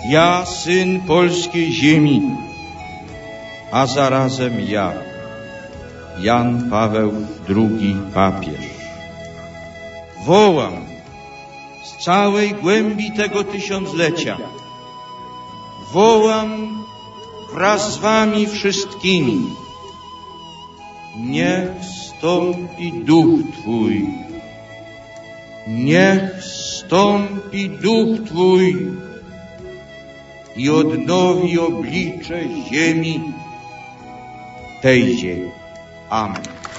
Ja, syn polskiej ziemi, a zarazem ja, Jan Paweł II papież, wołam z całej głębi tego tysiąclecia, wołam wraz z wami wszystkimi: niech zstąpi duch Twój, niech zstąpi duch Twój i odnowi oblicze ziemi tejże. Amen.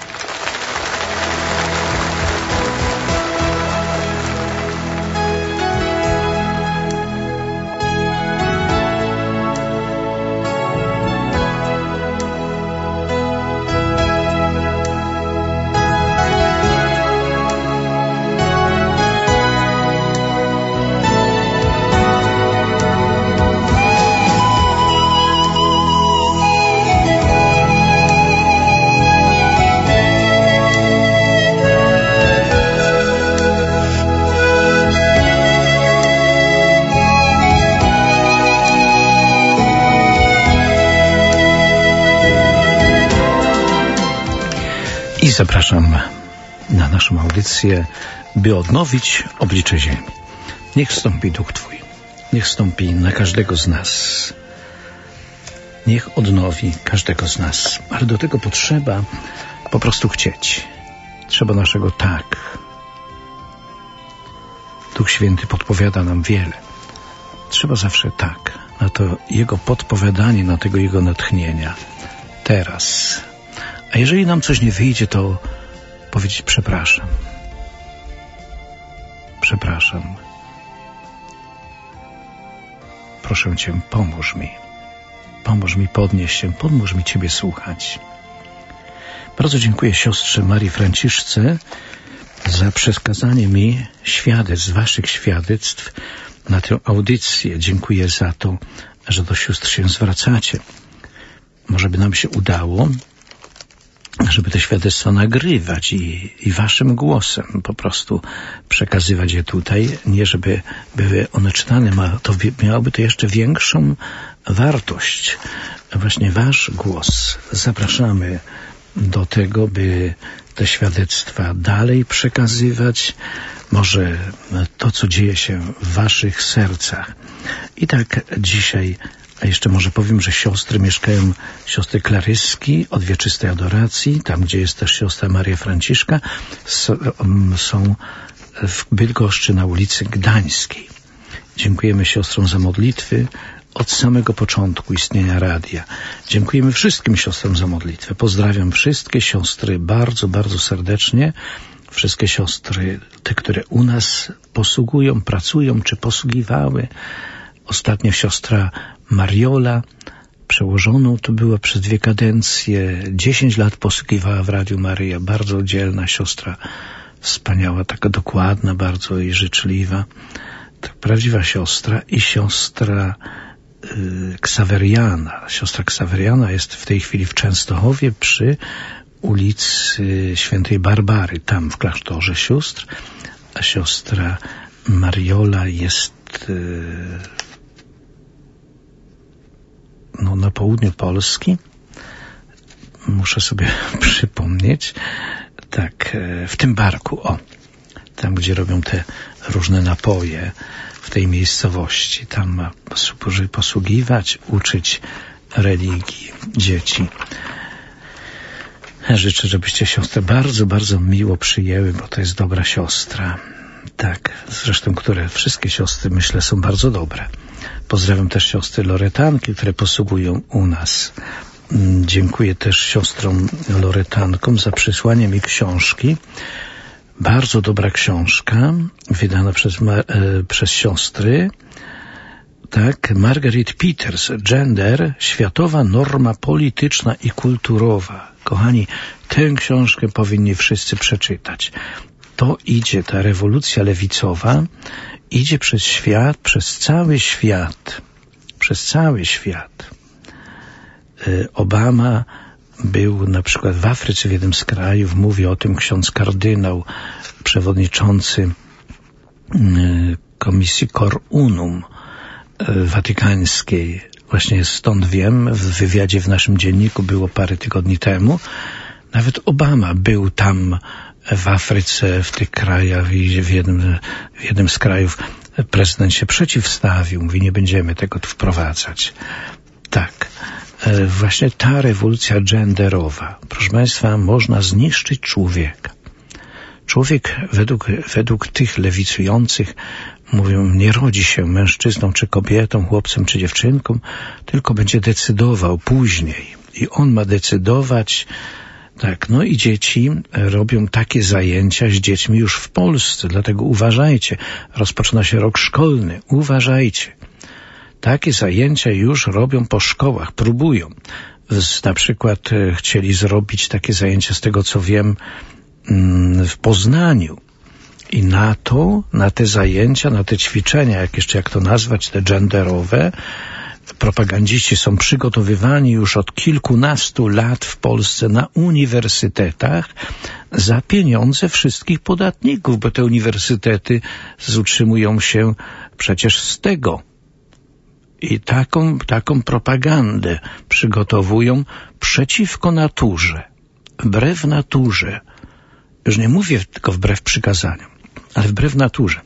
I zapraszam na naszą audycję, by odnowić oblicze ziemi. Niech wstąpi duch Twój, niech wstąpi na każdego z nas, niech odnowi każdego z nas, ale do tego potrzeba po prostu chcieć. Trzeba naszego tak. Duch Święty podpowiada nam wiele. Trzeba zawsze tak, na to Jego podpowiadanie, na tego Jego natchnienia. Teraz. A jeżeli nam coś nie wyjdzie, to powiedzieć przepraszam. Przepraszam. Proszę Cię, pomóż mi. Pomóż mi podnieść się, pomóż mi Ciebie słuchać. Bardzo dziękuję siostrze Marii Franciszce za przekazanie mi świadectw, waszych świadectw na tę audycję. Dziękuję za to, że do sióstr się zwracacie. Może by nam się udało, żeby te świadectwa nagrywać i waszym głosem po prostu przekazywać je tutaj, nie żeby były one czytane, miałoby to jeszcze większą wartość. Właśnie wasz głos. Zapraszamy do tego, by te świadectwa dalej przekazywać, może to, co dzieje się w waszych sercach. I tak dzisiaj, a jeszcze może powiem, że siostry mieszkają, siostry Klaryski od Wieczystej Adoracji, tam gdzie jest też siostra Maria Franciszka, są w Bydgoszczy na ulicy Gdańskiej. Dziękujemy siostrom za modlitwy od samego początku istnienia radia. Dziękujemy wszystkim siostrom za modlitwę. Pozdrawiam wszystkie siostry bardzo, bardzo serdecznie. Wszystkie siostry, te, które u nas posługują, pracują, czy posługiwały. Ostatnia siostra Mariola, przełożoną tu była przez 2 kadencje. 10 lat posługiwała w Radiu Maryja. Bardzo dzielna siostra, wspaniała, taka dokładna bardzo i życzliwa. Tak, prawdziwa siostra i siostra Ksaweriana. Siostra Ksaweriana jest w tej chwili w Częstochowie przy ulicy Świętej Barbary, tam w klasztorze sióstr, a siostra Mariola jest na południu Polski. Muszę sobie przypomnieć. Tak, w tym barku, tam gdzie robią te różne napoje, w tej miejscowości. Tam ma posługiwać, uczyć religii dzieci. Życzę, żebyście siostrę bardzo, bardzo miło przyjęły, bo to jest dobra siostra. Tak, zresztą wszystkie siostry, myślę, są bardzo dobre. Pozdrawiam też siostry Loretanki, które posługują u nas. Dziękuję też siostrom Loretankom za przysłanie mi książki. Bardzo dobra książka, wydana przez siostry. Tak, Margaret Peters, Gender, światowa norma polityczna i kulturowa. Kochani, tę książkę powinni wszyscy przeczytać. To idzie, ta rewolucja lewicowa idzie przez świat, przez cały świat. Obama był na przykład w Afryce, w jednym z krajów, mówi o tym ksiądz kardynał, przewodniczący komisji Cor Unum, watykańskiej. Właśnie stąd wiem, w wywiadzie w naszym dzienniku było parę tygodni temu. Nawet Obama był tam w Afryce, w tych krajach i w jednym z krajów prezydent się przeciwstawił. Mówi, nie będziemy tego tu wprowadzać. Tak. Właśnie ta rewolucja genderowa. Proszę Państwa, można zniszczyć człowieka. Człowiek według tych lewicujących mówią, nie rodzi się mężczyzną czy kobietą, chłopcem czy dziewczynką, tylko będzie decydował później. I on ma decydować. Tak, no i dzieci robią takie zajęcia z dziećmi już w Polsce, dlatego uważajcie. Rozpoczyna się rok szkolny, uważajcie. Takie zajęcia już robią po szkołach, próbują. Na przykład chcieli zrobić takie zajęcia, z tego co wiem, w Poznaniu. I na te zajęcia, na te ćwiczenia, jak to nazwać, te genderowe, propagandziści są przygotowywani już od kilkunastu lat w Polsce na uniwersytetach za pieniądze wszystkich podatników, bo te uniwersytety utrzymują się przecież z tego. I taką propagandę przygotowują przeciwko naturze, wbrew naturze. Już nie mówię tylko wbrew przykazaniom, ale wbrew naturze.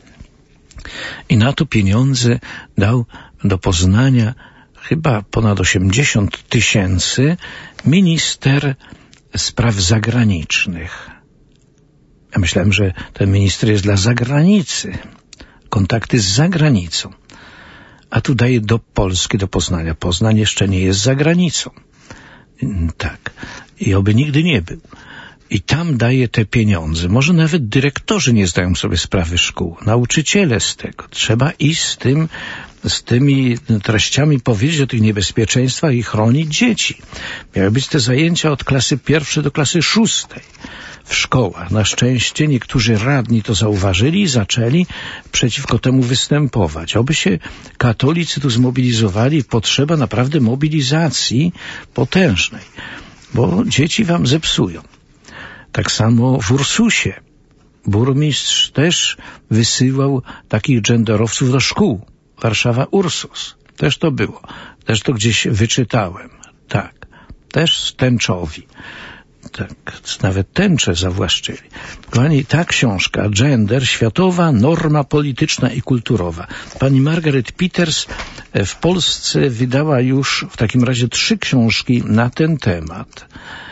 I na to pieniądze dał do Poznania chyba ponad 80 000 minister spraw zagranicznych. Ja myślałem, że ten minister jest dla zagranicy. Kontakty z zagranicą. A tu daje do Polski, do Poznania. Poznań jeszcze nie jest za granicą. Tak. I oby nigdy nie był. I tam daje te pieniądze. Może nawet dyrektorzy nie zdają sobie sprawy szkół. Nauczyciele z tego. Trzeba iść z tymi treściami powiedzieć o tych niebezpieczeństwach i chronić dzieci. Miały być te zajęcia od klasy 1 do klasy 6 w szkołach. Na szczęście niektórzy radni to zauważyli i zaczęli przeciwko temu występować. Oby się katolicy tu zmobilizowali. Potrzeba naprawdę mobilizacji potężnej, bo dzieci wam zepsują. Tak samo w Ursusie. Burmistrz też wysyłał takich genderowców do szkół. Warszawa Ursus. Też to było. Też to gdzieś wyczytałem. Tak. Też tęczowi. Tak. Nawet tęczę zawłaszczyli. Kochani, ta książka, Gender, światowa norma polityczna i kulturowa. Pani Margaret Peters w Polsce wydała już w takim razie 3 książki na ten temat.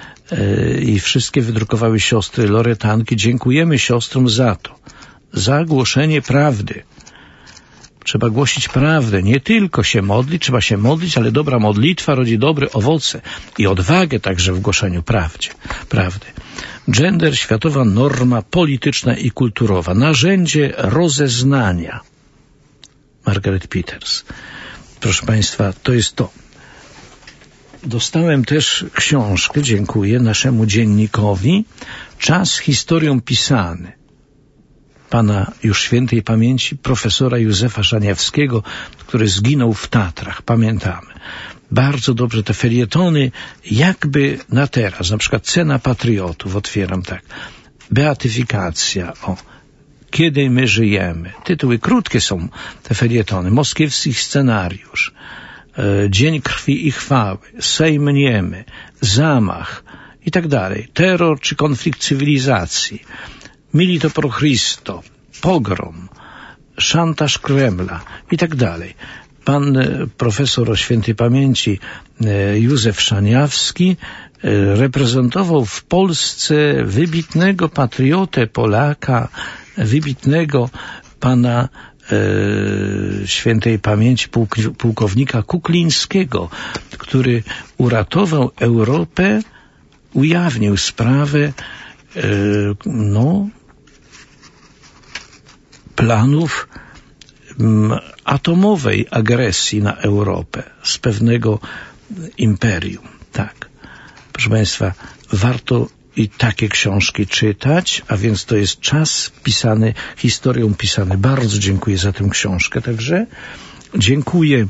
I wszystkie wydrukowały siostry Loretanki. Dziękujemy siostrom za to. Za głoszenie prawdy. Trzeba głosić prawdę. Nie tylko się modlić, trzeba się modlić, ale dobra modlitwa rodzi dobre owoce i odwagę także w głoszeniu prawdy. Gender, światowa norma polityczna i kulturowa. Narzędzie rozeznania. Margaret Peters. Proszę Państwa, to jest to. Dostałem też książkę, dziękuję, naszemu dziennikowi, Czas historią pisany. Pana już świętej pamięci profesora Józefa Szaniawskiego, który zginął w Tatrach, pamiętamy. Bardzo dobrze te felietony, jakby na teraz, na przykład Cena Patriotów, otwieram tak. Beatyfikacja, Kiedy my żyjemy. Tytuły krótkie są te felietony. Moskiewski scenariusz. Dzień krwi i chwały, Sejm niemy, zamach i tak dalej. Terror czy konflikt cywilizacji. Milito pro Christo, pogrom, szantaż Kremla i tak dalej. Pan profesor o świętej pamięci Józef Szaniawski reprezentował w Polsce wybitnego patriotę Polaka, wybitnego pana świętej pamięci pułkownika Kuklińskiego, który uratował Europę, ujawnił sprawę planów atomowej agresji na Europę z pewnego imperium. Tak. Proszę Państwa, warto i takie książki czytać, a więc to jest czas pisany, historią pisany. Bardzo dziękuję za tę książkę. Także dziękuję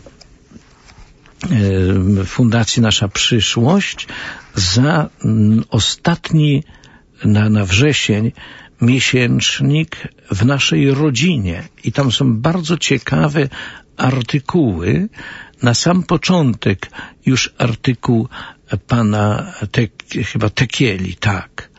Fundacji Nasza Przyszłość za ostatni, na wrzesień, miesięcznik w naszej rodzinie i tam są bardzo ciekawe artykuły. Na sam początek już artykuł pana chyba Tekieli, tak.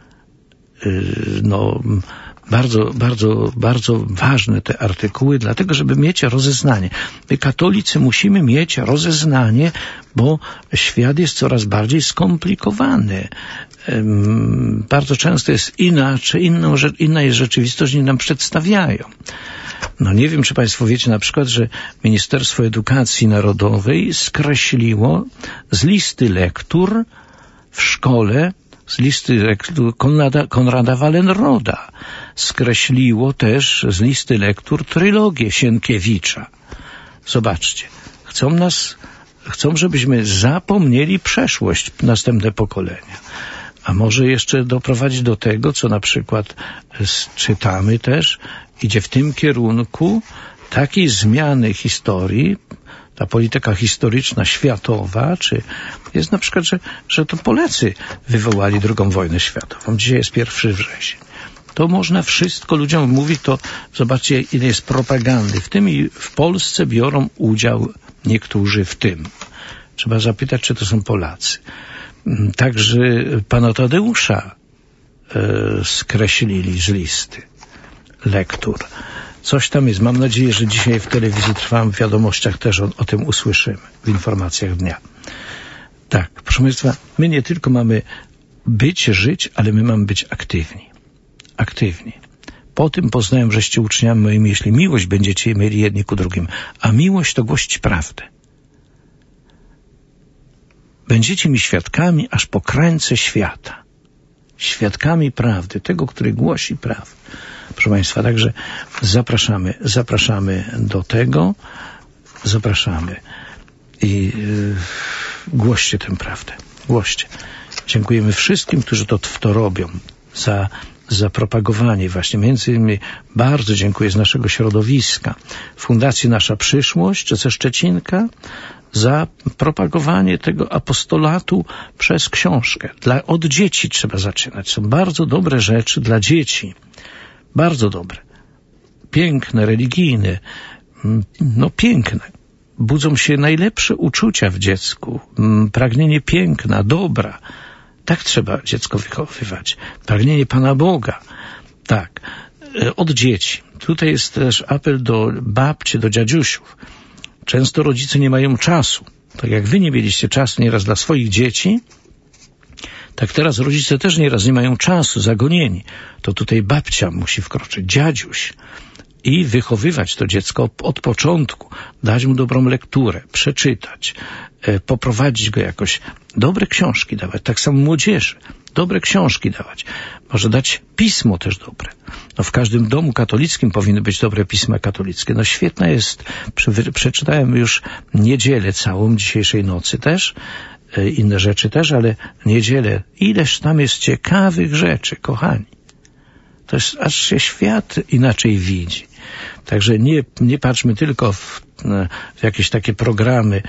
Bardzo ważne te artykuły, dlatego, żeby mieć rozeznanie. My, katolicy, musimy mieć rozeznanie, bo świat jest coraz bardziej skomplikowany. Bardzo często jest inaczej, inna jest rzeczywistość, niż nam przedstawiają. Nie wiem, czy państwo wiecie na przykład, że Ministerstwo Edukacji Narodowej skreśliło z listy lektur w szkole, z listy lektur Konrada Wallenroda. Skreśliło też z listy lektur trylogię Sienkiewicza. Zobaczcie, chcą, żebyśmy zapomnieli przeszłość, następne pokolenia. A może jeszcze doprowadzić do tego, co na przykład czytamy też, idzie w tym kierunku takiej zmiany historii, ta polityka historyczna światowa, czy jest na przykład, że to Polacy wywołali II wojnę światową. Dzisiaj jest 1 września. To można wszystko ludziom mówić, to zobaczcie, ile jest propagandy. W tym i w Polsce biorą udział niektórzy w tym. Trzeba zapytać, czy to są Polacy. Także pana Tadeusza skreślili z listy lektur. Coś tam jest. Mam nadzieję, że dzisiaj w telewizji Trwam, w wiadomościach też o tym usłyszymy, w informacjach dnia. Tak, proszę państwa, my nie tylko mamy żyć, ale my mamy być aktywni. Aktywni. Po tym poznałem, żeście uczniami moimi, jeśli miłość będziecie mieli jedni ku drugim, a miłość to głosić prawdę. Będziecie mi świadkami aż po krańce świata. Świadkami prawdy, tego, który głosi prawdę. Proszę państwa, także zapraszamy do tego, zapraszamy i głoście tę prawdę, głoście. Dziękujemy wszystkim, którzy to robią, za propagowanie właśnie. Między innymi bardzo dziękuję z naszego środowiska Fundacji Nasza Przyszłość ze Szczecinka za propagowanie tego apostolatu przez książkę. Od dzieci trzeba zaczynać. Są bardzo dobre rzeczy dla dzieci. Bardzo dobre. Piękne, religijne. Piękne. Budzą się najlepsze uczucia w dziecku. Pragnienie piękna, dobra. Tak trzeba dziecko wychowywać. Pragnienie Pana Boga. Tak. Od dzieci. Tutaj jest też apel do babci, do dziadziusiów. Często rodzice nie mają czasu. Tak jak wy nie mieliście czasu nieraz dla swoich dzieci, tak teraz rodzice też nieraz nie mają czasu, zagonieni. To tutaj babcia musi wkroczyć, dziadziuś i wychowywać to dziecko od początku, dać mu dobrą lekturę, przeczytać, poprowadzić go jakoś, dobre książki dawać, tak samo młodzieży, dobre książki dawać. Może dać pismo też dobre. W każdym domu katolickim powinny być dobre pisma katolickie. Świetna jest, przeczytałem już niedzielę całą, dzisiejszej nocy też, inne rzeczy też, ale niedzielę, ileż tam jest ciekawych rzeczy, kochani. To jest, aż się świat inaczej widzi. Także nie patrzmy tylko w jakieś takie programy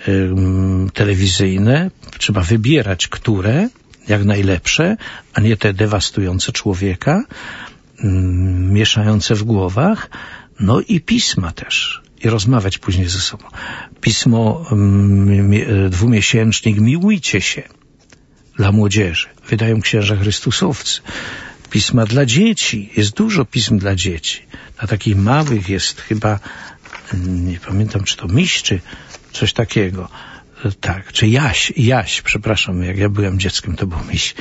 telewizyjne. Trzeba wybierać, które jak najlepsze, a nie te dewastujące człowieka, mieszające w głowach. I pisma też. I rozmawiać później ze sobą. Pismo, dwumiesięcznik Miłujcie się dla młodzieży. Wydają księża chrystusowcy. Pisma dla dzieci. Jest dużo pism dla dzieci. Dla takich małych jest chyba, nie pamiętam, czy to Miś, czy coś takiego. Tak, czy Jaś, przepraszam, jak ja byłem dzieckiem, to był Miś.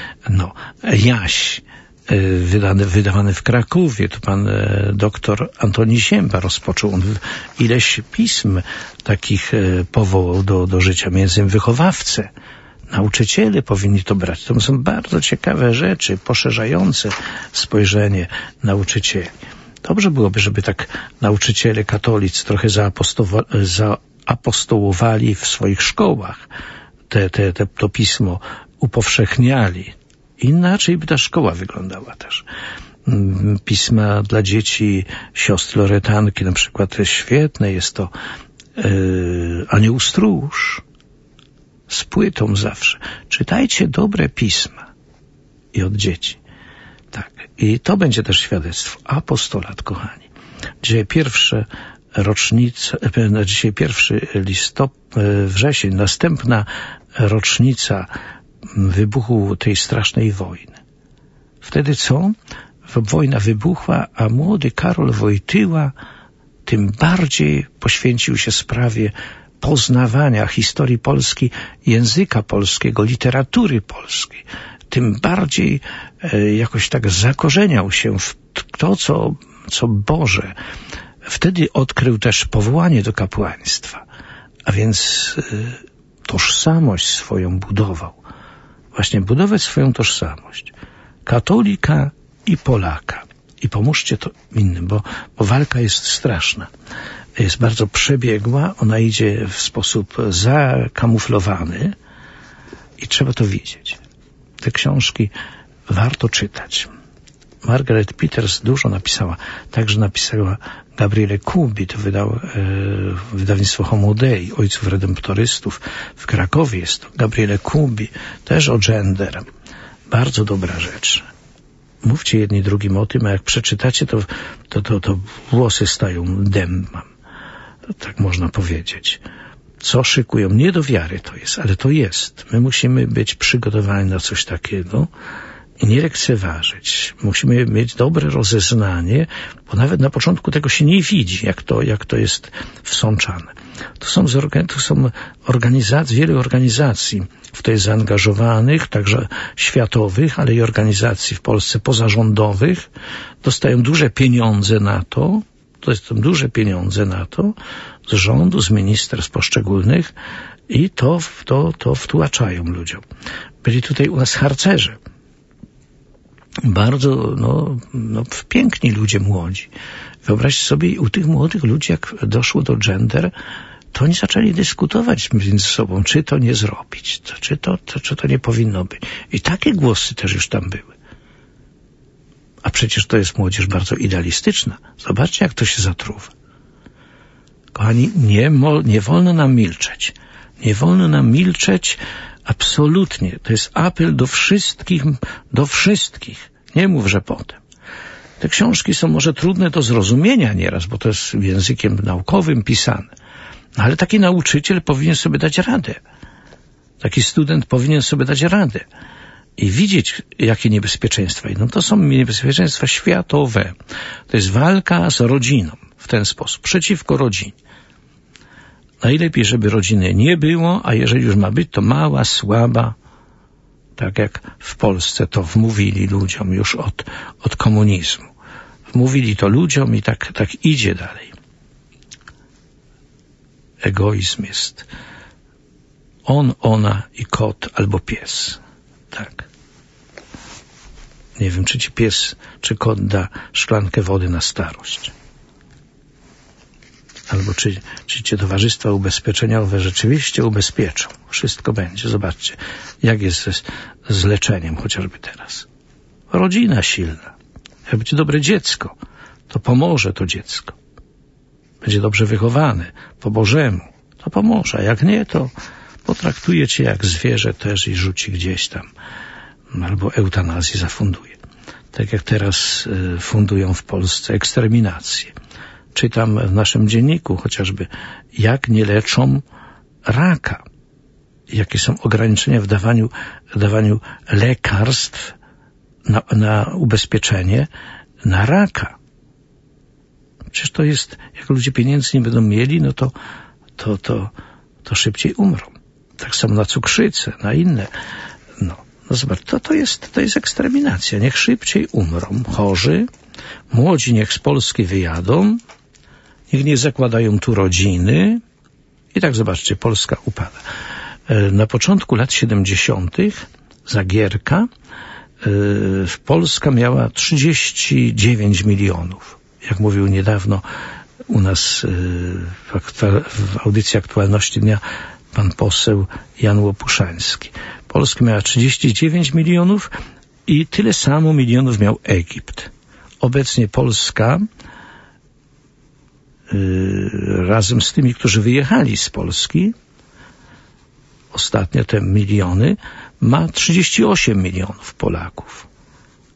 Jaś, wydawany w Krakowie, to pan doktor Antoni Zięba rozpoczął. On ileś pism takich powołał do życia, między innymi wychowawcę. Nauczyciele powinni to brać. To są bardzo ciekawe rzeczy, poszerzające spojrzenie nauczycieli. Dobrze byłoby, żeby tak nauczyciele katolicy trochę zaapostołowali w swoich szkołach. To pismo upowszechniali. Inaczej by ta szkoła wyglądała też. Pisma dla dzieci siostry Loretanki, na przykład świetne jest to Anioł Stróż. Z płytą zawsze. Czytajcie dobre pisma i od dzieci. Tak. I to będzie też świadectwo. Apostolat, kochani. Dzisiaj dzisiaj 1 wrzesień, następna rocznica wybuchu tej strasznej wojny. Wtedy co? Wojna wybuchła, a młody Karol Wojtyła tym bardziej poświęcił się sprawie poznawania historii Polski, języka polskiego, literatury polskiej. Tym bardziej jakoś tak zakorzeniał się w to, co Boże. Wtedy odkrył też powołanie do kapłaństwa, a więc tożsamość swoją budował. Właśnie budować swoją tożsamość. Katolika i Polaka. I pomóżcie to innym, bo walka jest straszna. Jest bardzo przebiegła, ona idzie w sposób zakamuflowany i trzeba to widzieć. Te książki warto czytać. Margaret Peters dużo napisała. Także napisała Gabriele Kubi, to wydał wydawnictwo Homo Dei, Ojców Redemptorystów. W Krakowie jest to Gabriele Kubi, też o gender. Bardzo dobra rzecz. Mówcie jedni drugim o tym, a jak przeczytacie, to włosy stają dębem. Tak można powiedzieć. Co szykują? Nie do wiary to jest, ale to jest. My musimy być przygotowani na coś takiego i nie lekceważyć. Musimy mieć dobre rozeznanie, bo nawet na początku tego się nie widzi, jak to jest wsączane. To są wiele organizacji w to jest zaangażowanych, także światowych, ale i organizacji w Polsce pozarządowych. Dostają duże pieniądze na to, z rządu, z ministerstw poszczególnych i to wtłaczają ludziom. Byli tutaj u nas harcerze. Bardzo, piękni ludzie młodzi. Wyobraźcie sobie, u tych młodych ludzi, jak doszło do gender, to oni zaczęli dyskutować między sobą, czy to nie zrobić, czy to nie powinno być. I takie głosy też już tam były. A przecież to jest młodzież bardzo idealistyczna. Zobaczcie, jak to się zatruwa. Kochani, nie wolno nam milczeć. Nie wolno nam milczeć absolutnie. To jest apel do wszystkich. Nie mów, że potem. Te książki są może trudne do zrozumienia nieraz, bo to jest językiem naukowym pisane. No, ale taki nauczyciel powinien sobie dać radę. Taki student powinien sobie dać radę. I widzieć, jakie niebezpieczeństwa idą. To są niebezpieczeństwa światowe. To jest walka z rodziną w ten sposób, przeciwko rodzinie. Najlepiej, żeby rodziny nie było, a jeżeli już ma być, to mała, słaba, tak jak w Polsce to wmówili ludziom już od komunizmu. Wmówili to ludziom i tak idzie dalej. Egoizm jest on, ona i kot albo pies. Tak. Nie wiem, czy ci pies, czy kot da szklankę wody na starość. Albo czy cię towarzystwa ubezpieczeniowe rzeczywiście ubezpieczą. Wszystko będzie. Zobaczcie, jak jest z leczeniem chociażby teraz. Rodzina silna. Jak będzie dobre dziecko, to pomoże to dziecko. Będzie dobrze wychowane, po Bożemu, to pomoże. A jak nie, to potraktuje cię jak zwierzę też i rzuci gdzieś tam. Albo eutanazję zafunduje. Tak jak teraz fundują w Polsce eksterminację. Czytam w naszym dzienniku chociażby, jak nie leczą raka. Jakie są ograniczenia w dawaniu lekarstw na ubezpieczenie na raka. Przecież to jest, jak ludzie pieniędzy nie będą mieli, no to szybciej umrą. Tak samo na cukrzycę, na inne. No zobacz, to jest eksterminacja. Niech szybciej umrą chorzy, młodzi niech z Polski wyjadą, niech nie zakładają tu rodziny. I tak zobaczcie, Polska upada. Na początku lat 70. za Gierka Polska miała 39 milionów. Jak mówił niedawno u nas w audycji Aktualności Dnia pan poseł Jan Łopuszański. Polska miała 39 milionów i tyle samo milionów miał Egipt. Obecnie Polska razem z tymi, którzy wyjechali z Polski, ostatnio te miliony, ma 38 milionów Polaków.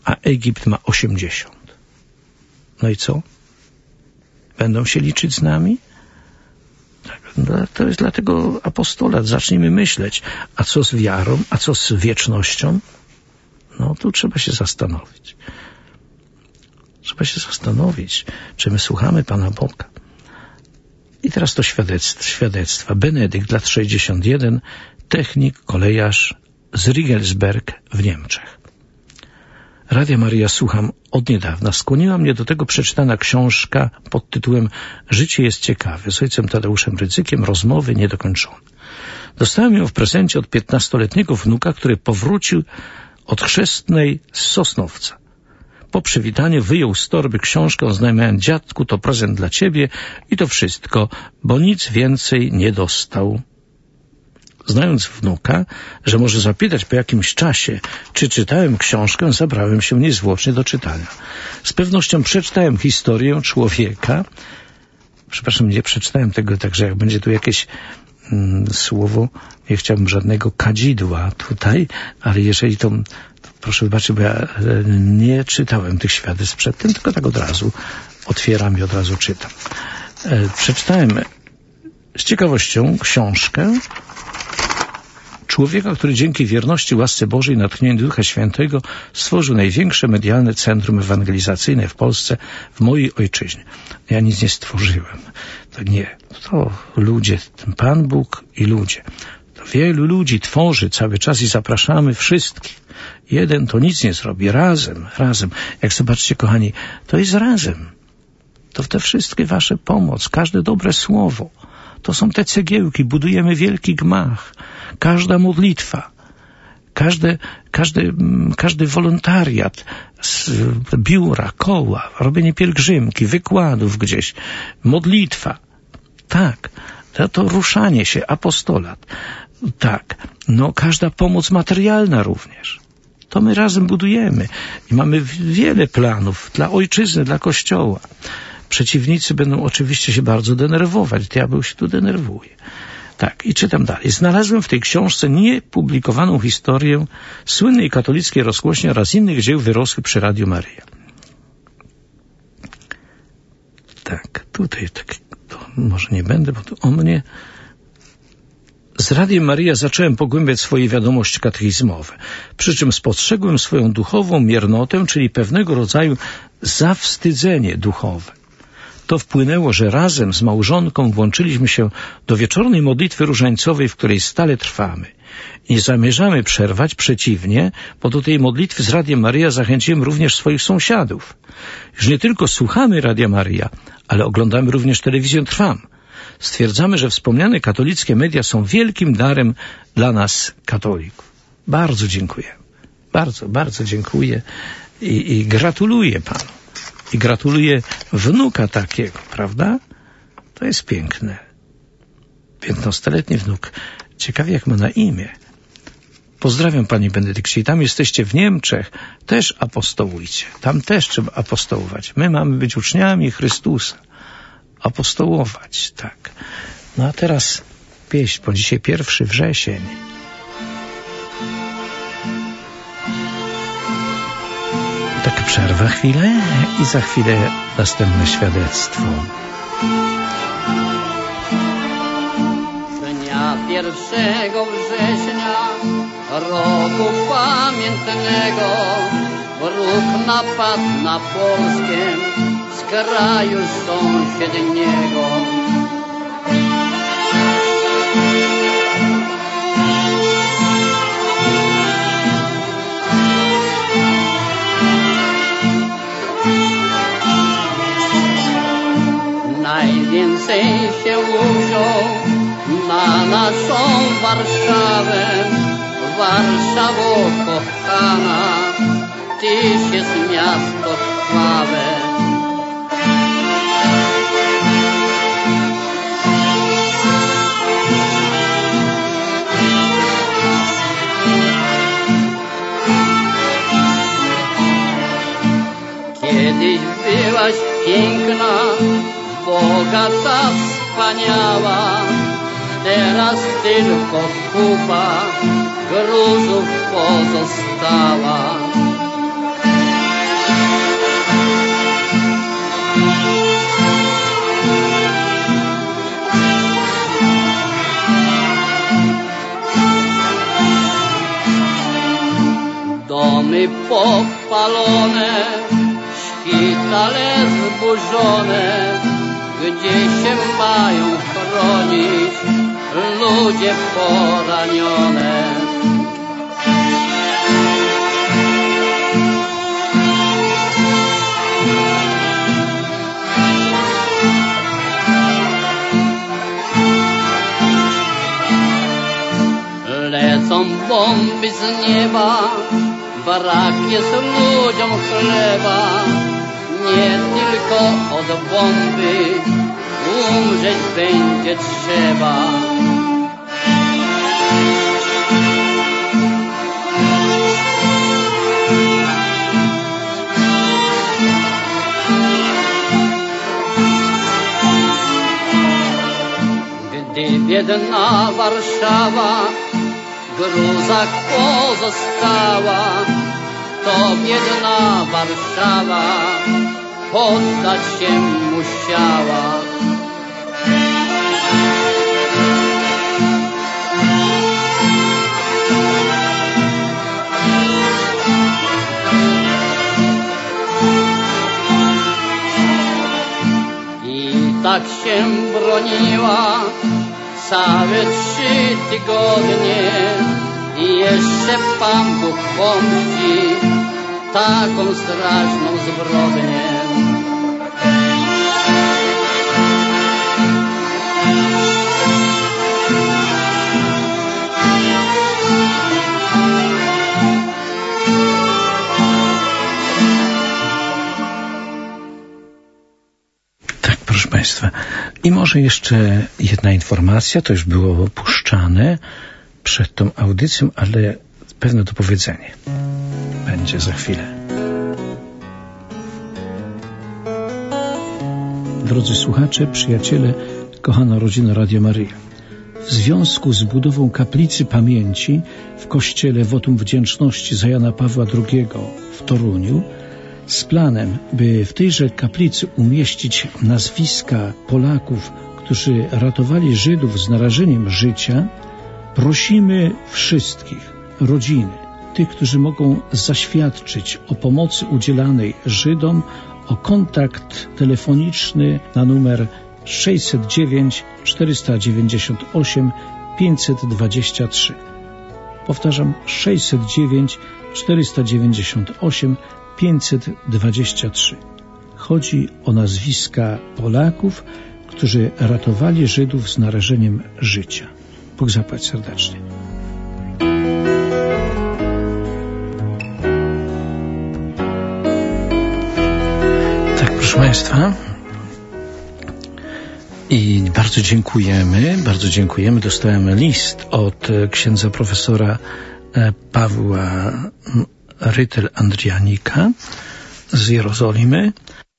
a Egipt ma 80. No i co? Będą się liczyć z nami? To jest dlatego apostolat. Zacznijmy myśleć, a co z wiarą, a co z wiecznością? No tu trzeba się zastanowić. Trzeba się zastanowić, czy my słuchamy Pana Boga. I teraz to świadectwa. Benedykt, lat 61, technik, kolejarz z Rigelsberg w Niemczech. Radia Maryja słucham od niedawna. Skłoniła mnie do tego przeczytana książka pod tytułem Życie jest ciekawe z ojcem Tadeuszem Rydzykiem, rozmowy niedokończone. Dostałem ją w prezencie od 15-letniego wnuka, który powrócił od chrzestnej z Sosnowca. Po przywitaniu wyjął z torby książkę, oznajmiając: dziadku, to prezent dla ciebie i to wszystko, bo nic więcej nie dostał. Znając wnuka, że może zapytać po jakimś czasie, czy czytałem książkę, zabrałem się niezwłocznie do czytania. Z pewnością przeczytałem historię człowieka. Przepraszam, nie przeczytałem tego, także jak będzie tu jakieś słowo, nie chciałbym żadnego kadzidła tutaj, ale jeżeli to proszę wybaczyć, bo ja nie czytałem tych świadectw przedtem, tylko tak od razu otwieram i od razu czytam. Przeczytałem z ciekawością książkę człowieka, który dzięki wierności, łasce Bożej i natchnieniu Ducha Świętego stworzył największe medialne centrum ewangelizacyjne w Polsce, w mojej ojczyźnie. Ja nic nie stworzyłem. To nie. To ludzie, ten Pan Bóg i ludzie. To wielu ludzi tworzy cały czas i zapraszamy wszystkich. Jeden to nic nie zrobi. Razem. Jak zobaczcie, kochani, to jest razem. To te wszystkie wasze pomoc, każde dobre słowo, to są te cegiełki, budujemy wielki gmach. Każda modlitwa, każdy wolontariat z biura, koła, robienie pielgrzymki, wykładów gdzieś, modlitwa. Tak, to ruszanie się, apostolat. Tak, no każda pomoc materialna również. To my razem budujemy i mamy wiele planów dla ojczyzny, dla Kościoła. Przeciwnicy będą oczywiście się bardzo denerwować. Diabeł się tu denerwuje. Tak, i czytam dalej. Znalazłem w tej książce niepublikowaną historię słynnej katolickiej rozgłośni oraz innych dzieł wyrosłych przy Radiu Maryja. Tak, tutaj tak, to może nie będę, bo to o mnie. Z Radiem Maryja zacząłem pogłębiać swoje wiadomości katechizmowe, przy czym spostrzegłem swoją duchową miernotę, czyli pewnego rodzaju zawstydzenie duchowe. To wpłynęło, że razem z małżonką włączyliśmy się do wieczornej modlitwy różańcowej, w której stale trwamy. I nie zamierzamy przerwać, przeciwnie, bo do tej modlitwy z Radiem Maryja zachęciłem również swoich sąsiadów. Już nie tylko słuchamy Radia Maryja, ale oglądamy również telewizję Trwam. Stwierdzamy, że wspomniane katolickie media są wielkim darem dla nas, katolików. Bardzo dziękuję. Bardzo dziękuję i gratuluję Panu. I gratuluję wnuka takiego, prawda? To jest piękne. 15-letni wnuk. Ciekawie, jak ma na imię. Pozdrawiam, Panie Benedykcie. I tam jesteście w Niemczech, też apostołujcie. Tam też trzeba apostołować. My mamy być uczniami Chrystusa. Apostołować, tak. No a teraz pieśń, bo dzisiaj 1 wrzesień. Taka przerwa chwilę i za chwilę następne świadectwo. Dnia 1 września roku pamiętnego wróg napadł na Polskę z kraju sąsiedniego. Najwięcej się uwziął na naszą Warszawę, Warszawo kochana, Tyś jest miasto krwawe. Kiedyś byłaś piękna, bogata, wspaniała, teraz tylko kupa gruzów pozostała. domy popalone, szpitale zburzone, gdzie się mają chronić ludzie poranione. Lecą bomby z nieba, brak jest ludziom chleba. Nie tylko od bomby umrzeć będzie trzeba. Gdy biedna Warszawa w gruzach pozostała, to biedna Warszawa poddać się musiała. I tak się broniła całe 3 tygodnie. I jeszcze Pan Bóg pomści taką straszną zbrodnię. Tak, proszę Państwa. I może jeszcze jedna informacja, to już było opuszczane przed tą audycją, ale pewne dopowiedzenie będzie za chwilę. Drodzy słuchacze, przyjaciele, kochana rodzina Radia Maryja, w związku z budową kaplicy pamięci w kościele Wotum Wdzięczności za Jana Pawła II w Toruniu, z planem, by w tejże kaplicy umieścić nazwiska Polaków, którzy ratowali Żydów z narażeniem życia, prosimy wszystkich, rodziny, tych, którzy mogą zaświadczyć o pomocy udzielanej Żydom, o kontakt telefoniczny na numer 609 498 523. Powtarzam, 609 498 523. Chodzi o nazwiska Polaków, którzy ratowali Żydów z narażeniem życia. Bóg zapłać serdecznie. Tak, proszę Państwa. I bardzo dziękujemy. Dostałem list od księdza profesora Pawła Rytel-Andrianika z Jerozolimy.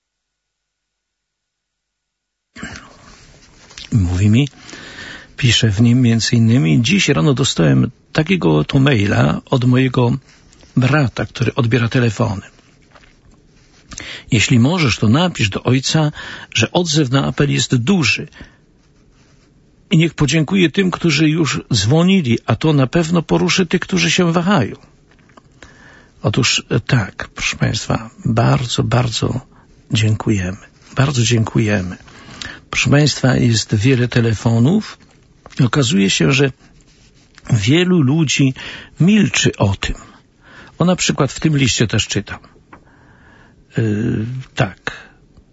Mówi mi, pisze w nim między innymi: dziś rano dostałem takiego to maila od mojego brata, który odbiera telefony. Jeśli możesz, to napisz do ojca, że odzew na apel jest duży. I niech podziękuję tym, którzy już dzwonili, a to na pewno poruszy tych, którzy się wahają. Otóż tak, proszę Państwa, bardzo dziękujemy. Bardzo dziękujemy. Proszę Państwa, jest wiele telefonów. Okazuje się, że wielu ludzi milczy o tym. O, na przykład w tym liście też czytam. Tak.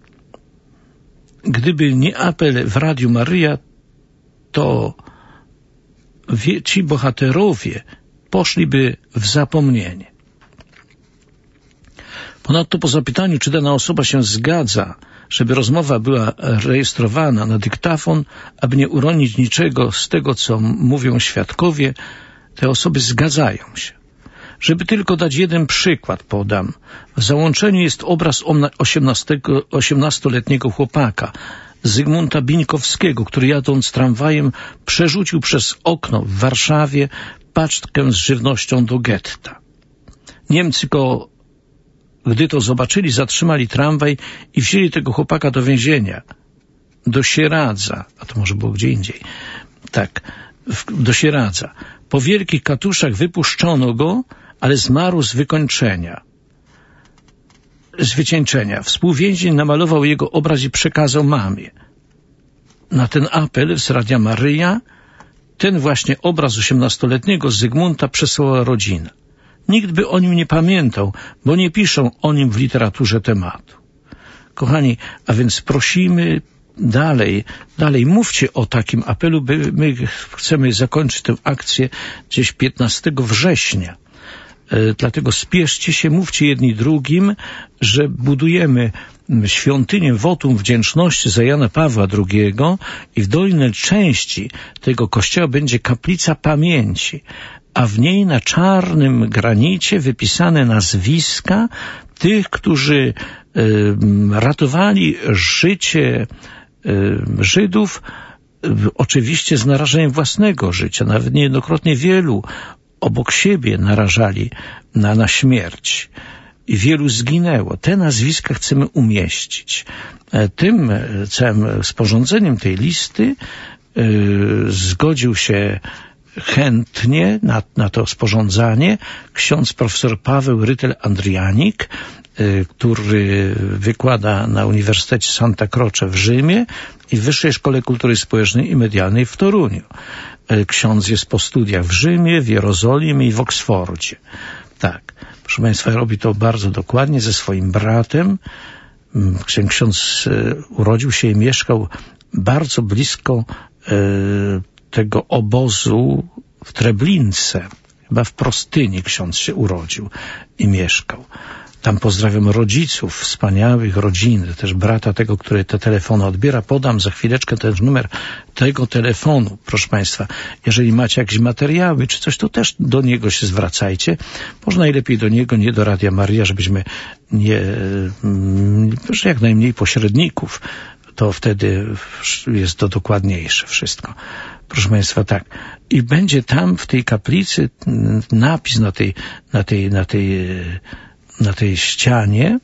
Gdyby nie apel w Radiu Maryja, to ci bohaterowie poszliby w zapomnienie. Ponadto po zapytaniu, czy dana osoba się zgadza, żeby rozmowa była rejestrowana na dyktafon, aby nie uronić niczego z tego, co mówią świadkowie, te osoby zgadzają się. Żeby tylko dać jeden przykład podam. W załączeniu jest obraz 18-letniego chłopaka, Zygmunta Bińkowskiego, który jadąc tramwajem przerzucił przez okno w Warszawie paczkę z żywnością do getta. Niemcy go, gdy to zobaczyli, zatrzymali tramwaj i wzięli tego chłopaka do więzienia. Do Sieradza, a to może było gdzie indziej. Tak, do Sieradza. Po wielkich katuszach wypuszczono go, ale zmarł z wycieńczenia. Współwięzień namalował jego obraz i przekazał mamie. Na ten apel z Radia Maryja ten właśnie obraz 18-letniego Zygmunta przesłała rodzina. Nikt by o nim nie pamiętał, bo nie piszą o nim w literaturze tematu. Kochani, a więc prosimy dalej mówcie o takim apelu, by my chcemy zakończyć tę akcję gdzieś 15 września. Dlatego spieszcie się, mówcie jedni drugim, że budujemy świątynię wotum wdzięczności za Jana Pawła II i w dolnej części tego kościoła będzie kaplica pamięci, a w niej na czarnym granicie wypisane nazwiska tych, którzy ratowali życie Żydów, oczywiście z narażeniem własnego życia. Nawet niejednokrotnie wielu obok siebie narażali na śmierć i wielu zginęło. Te nazwiska chcemy umieścić. Tym całym sporządzeniem tej listy zgodził się chętnie na to sporządzanie ksiądz profesor Paweł Rytel-Andrianik, który wykłada na Uniwersytecie Santa Croce w Rzymie i w Wyższej Szkole Kultury Społecznej i Medialnej w Toruniu. Ksiądz jest po studiach w Rzymie, w Jerozolimie i w Oksfordzie. Tak, proszę Państwa, robi to bardzo dokładnie ze swoim bratem. Ksiądz urodził się i mieszkał bardzo blisko tego obozu w Treblince. Chyba w Prostyni ksiądz się urodził i mieszkał. Tam pozdrawiam rodziców, wspaniałych rodziny, też brata tego, który te telefony odbiera. Podam za chwileczkę ten numer tego telefonu. Proszę Państwa, jeżeli macie jakieś materiały czy coś, to też do niego się zwracajcie. Może najlepiej do niego, nie do Radia Maryja, żebyśmy że jak najmniej pośredników. To wtedy jest to dokładniejsze wszystko. Proszę Państwa, tak. I będzie tam w tej kaplicy napis na tej ścianie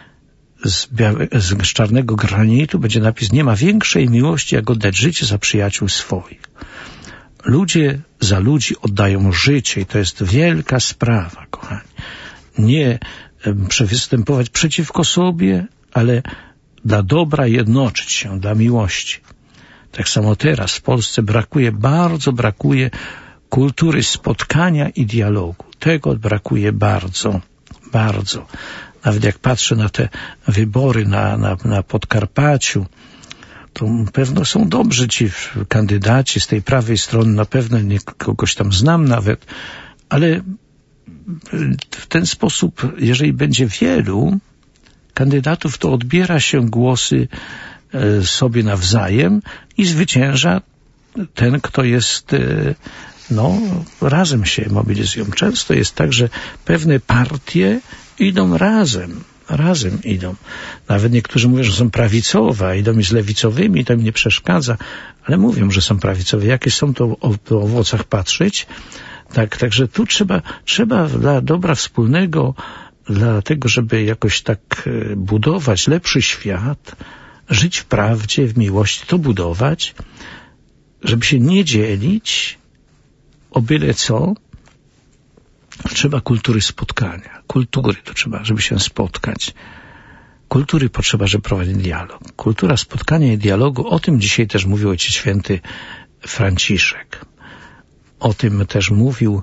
z czarnego granitu będzie napis: nie ma większej miłości, jak oddać życie za przyjaciół swoich. Ludzie za ludzi oddają życie i to jest wielka sprawa, kochani. Nie występować przeciwko sobie, ale dla dobra jednoczyć się, dla miłości. Tak samo teraz w Polsce bardzo brakuje kultury spotkania i dialogu. Tego brakuje bardzo. Nawet jak patrzę na te wybory na Podkarpaciu, to pewno są dobrzy ci kandydaci z tej prawej strony, na pewno kogoś tam znam nawet, ale w ten sposób, jeżeli będzie wielu kandydatów, to odbiera się głosy sobie nawzajem i zwycięża ten, kto jest, razem się mobilizują. Często jest tak, że pewne partie idą razem idą. Nawet niektórzy mówią, że są prawicowe, a idą i z lewicowymi, to im nie przeszkadza, ale mówią, że są prawicowe. Jakie są, to po owocach patrzeć. Tak, także tu trzeba dla dobra wspólnego, dla tego, żeby jakoś tak budować lepszy świat, żyć w prawdzie, w miłości, to budować, żeby się nie dzielić o byle co. Trzeba kultury spotkania. Kultury to trzeba, żeby się spotkać. Kultury potrzeba, żeby prowadzić dialog. Kultura spotkania i dialogu, o tym dzisiaj też mówił Ojciec Święty Franciszek. O tym też mówił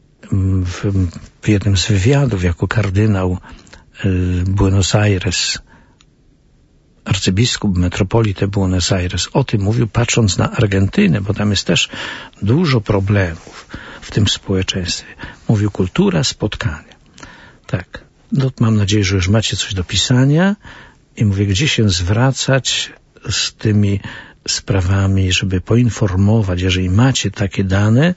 w jednym z wywiadów jako kardynał Buenos Aires, arcybiskup, metropolitę Buenos Aires. O tym mówił, patrząc na Argentynę, bo tam jest też dużo problemów w tym społeczeństwie. Mówił kultura spotkania. Tak. Mam nadzieję, że już macie coś do pisania i mówię, gdzie się zwracać z tymi sprawami, żeby poinformować, jeżeli macie takie dane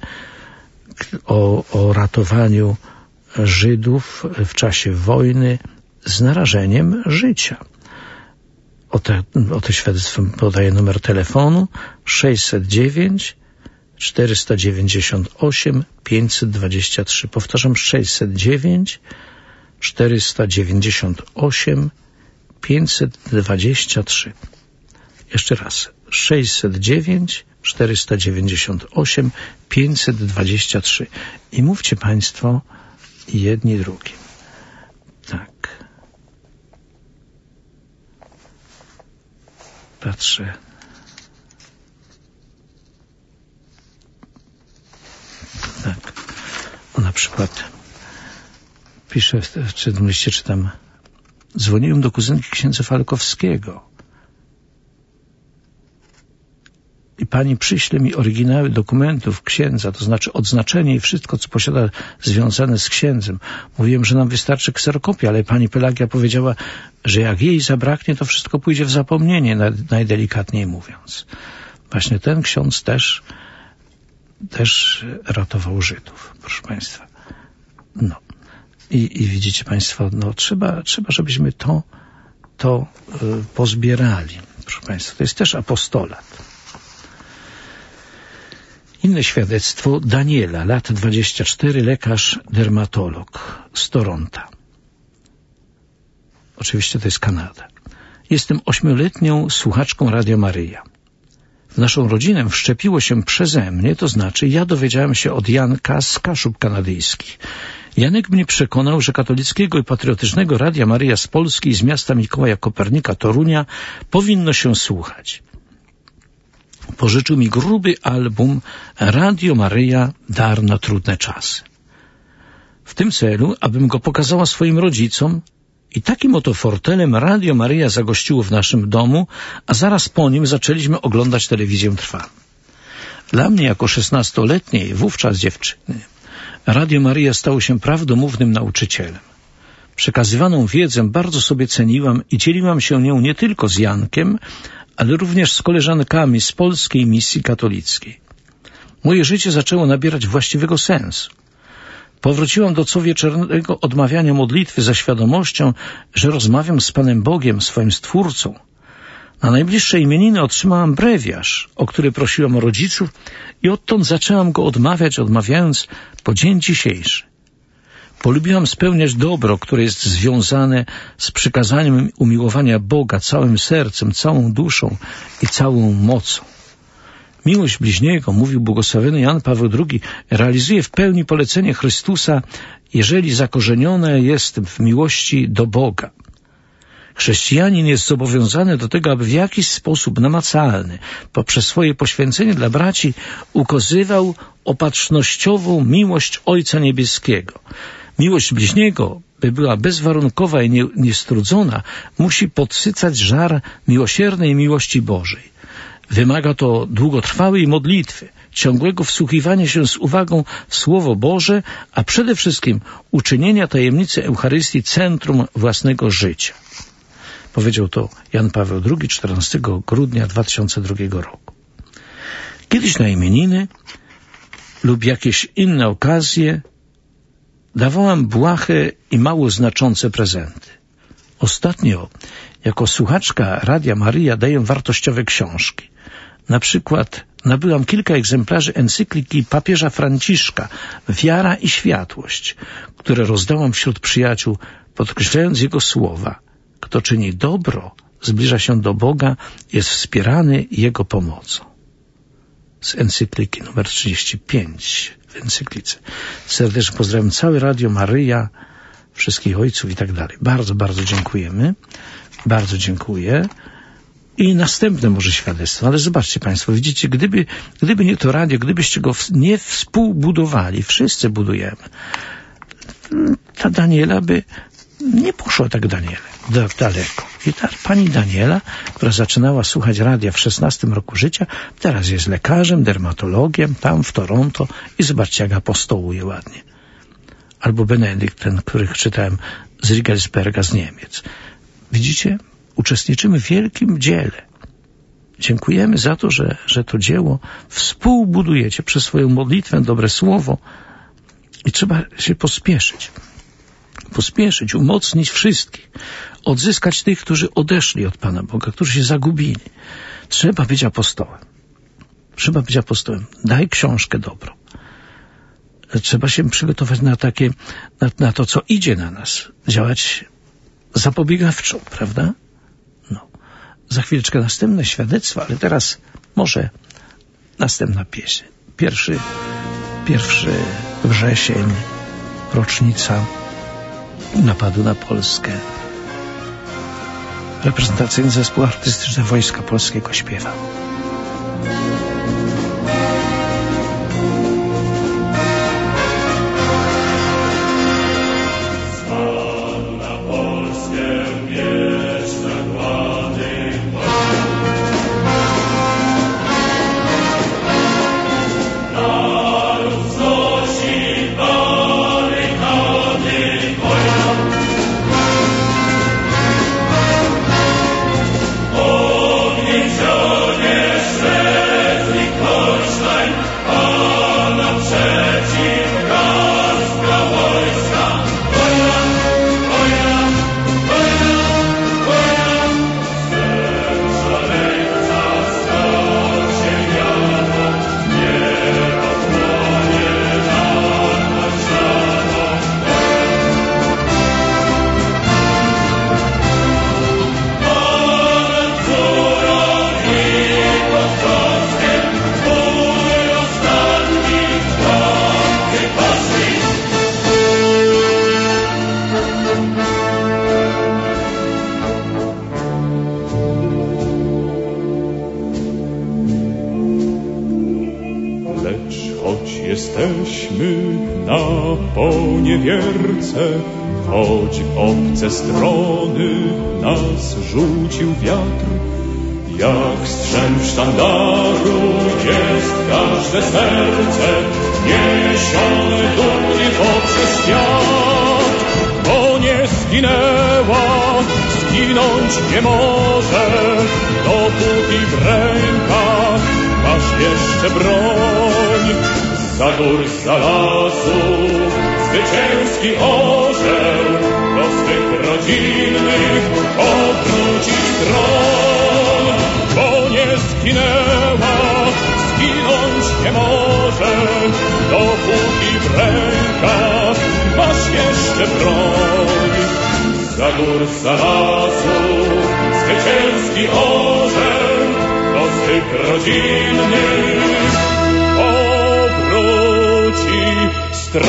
o ratowaniu Żydów w czasie wojny z narażeniem życia. O to świadectwo podaję numer telefonu 609 498 523. Powtarzam, 609 498 523. Jeszcze raz. 609 498 523. I mówcie Państwo i jedni drugim. Tak. Patrzę. Tak. Na przykład piszę w tym liście, czytam: dzwoniłem do kuzynki księdza Falkowskiego i pani przyśle mi oryginały dokumentów księdza, to znaczy odznaczenie i wszystko, co posiada związane z księdzem. Mówiłem, że nam wystarczy kserokopia, ale pani Pelagia powiedziała, że jak jej zabraknie, to wszystko pójdzie w zapomnienie, najdelikatniej mówiąc. Właśnie ten ksiądz też ratował Żydów, proszę państwa. No. I widzicie państwo, no trzeba, żebyśmy to pozbierali, proszę państwa. To jest też apostolat. Inne świadectwo Daniela, lat 24, lekarz dermatolog z Toronto. Oczywiście to jest Kanada. Jestem 8-letnią słuchaczką Radio Maryja. W naszą rodzinę wszczepiło się przeze mnie, to znaczy ja dowiedziałem się od Janka z Kaszub kanadyjskich. Janek mnie przekonał, że katolickiego i patriotycznego Radia Maryja z Polski i z miasta Mikołaja Kopernika, Torunia, powinno się słuchać. Pożyczył mi gruby album Radio Maryja Dar na trudne czasy. W tym celu, abym go pokazała swoim rodzicom, i takim oto fortelem Radio Maryja zagościło w naszym domu, a zaraz po nim zaczęliśmy oglądać telewizję trwałą. Dla mnie jako 16-letniej, wówczas dziewczyny, Radio Maryja stało się prawdomównym nauczycielem. Przekazywaną wiedzę bardzo sobie ceniłam i dzieliłam się nią nie tylko z Jankiem, ale również z koleżankami z polskiej misji katolickiej. Moje życie zaczęło nabierać właściwego sensu. Powróciłam do cowieczornego odmawiania modlitwy za świadomością, że rozmawiam z Panem Bogiem, swoim Stwórcą. Na najbliższe imieniny otrzymałam brewiarz, o który prosiłam rodziców i odtąd zaczęłam go odmawiając po dzień dzisiejszy. Polubiłam spełniać dobro, które jest związane z przykazaniem umiłowania Boga całym sercem, całą duszą i całą mocą. Miłość bliźniego, mówił błogosławiony Jan Paweł II, realizuje w pełni polecenie Chrystusa, jeżeli zakorzenione jest w miłości do Boga. Chrześcijanin jest zobowiązany do tego, aby w jakiś sposób namacalny, poprzez swoje poświęcenie dla braci, ukazywał opatrznościową miłość Ojca Niebieskiego. Miłość bliźniego, by była bezwarunkowa i niestrudzona, musi podsycać żar miłosiernej miłości Bożej. Wymaga to długotrwałej modlitwy, ciągłego wsłuchiwania się z uwagą w Słowo Boże, a przede wszystkim uczynienia tajemnicy Eucharystii centrum własnego życia. Powiedział to Jan Paweł II 14 grudnia 2002 roku. Kiedyś na imieniny lub jakieś inne okazje dawałam błahe i mało znaczące prezenty. Ostatnio jako słuchaczka Radia Maryja daję wartościowe książki. Na przykład nabyłam kilka egzemplarzy encykliki papieża Franciszka Wiara i światłość, które rozdałam wśród przyjaciół, podkreślając jego słowa: kto czyni dobro, zbliża się do Boga, jest wspierany Jego pomocą. Z encykliki numer 35 w encyklice. Serdecznie pozdrawiam całe Radio Maryja, wszystkich ojców i tak dalej. Bardzo, bardzo dziękujemy. Bardzo dziękuję. I następne może świadectwo, ale zobaczcie państwo, widzicie, gdyby nie to radio, gdybyście go nie współbudowali, wszyscy budujemy, ta Daniela by nie poszła tak daleko. I ta pani Daniela, która zaczynała słuchać radia w 16 roku życia, teraz jest lekarzem, dermatologiem, tam w Toronto i zobaczcie, jak apostołuje ładnie. Albo Benedykt, ten, których czytałem z Rigelsberga z Niemiec. Widzicie? Uczestniczymy w wielkim dziele. Dziękujemy za to, że to dzieło współbudujecie przez swoją modlitwę, dobre słowo i trzeba się pospieszyć, umocnić wszystkich, odzyskać tych, którzy odeszli od Pana Boga, którzy się zagubili. Trzeba być apostołem. Daj książkę dobrą. Trzeba się przygotować na to, co idzie na nas. Działać zapobiegawczo, prawda? No. Za chwileczkę następne świadectwa, ale teraz może następna pieśń. 1 wrzesień rocznica napadu na Polskę. Reprezentacyjny zespół artystyczny Wojska Polskiego śpiewa. Jesteśmy na poniewierce, choć w obce strony nas rzucił wiatr. Jak strzęp sztandaru jest każde serce, niesione dumnie poprzez świat. Bo nie zginęła, zginąć nie może, dopóki w rękach masz jeszcze broń. Za gór, za lasu, zwycięski orzeł do swych rodzinnych powróci stron. Bo nie zginęła, zginąć nie może, dopóki w rękach masz jeszcze broń. Za gór, za lasu, zwycięski orzeł do swych rodzinnych stron.